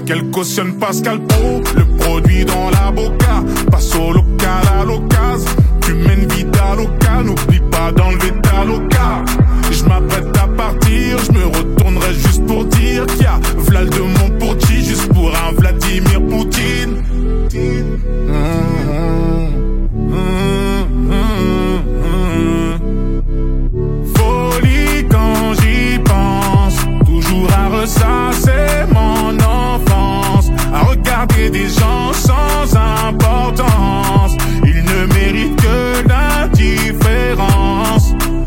qu'elle cautionne Pascal Pro. Le produit dans la boca, passe au local à l'occasion. Tu mènes vida loca, n'oublie pas d'enlever ta loca. Je m'apprête à partir, je me retournerai juste pour dire qu'il y a Vlad de Montpourti, juste pour un Vladimir Poutine. Folie quand j'y pense, toujours à ressasser mon enfance, à regarder des gens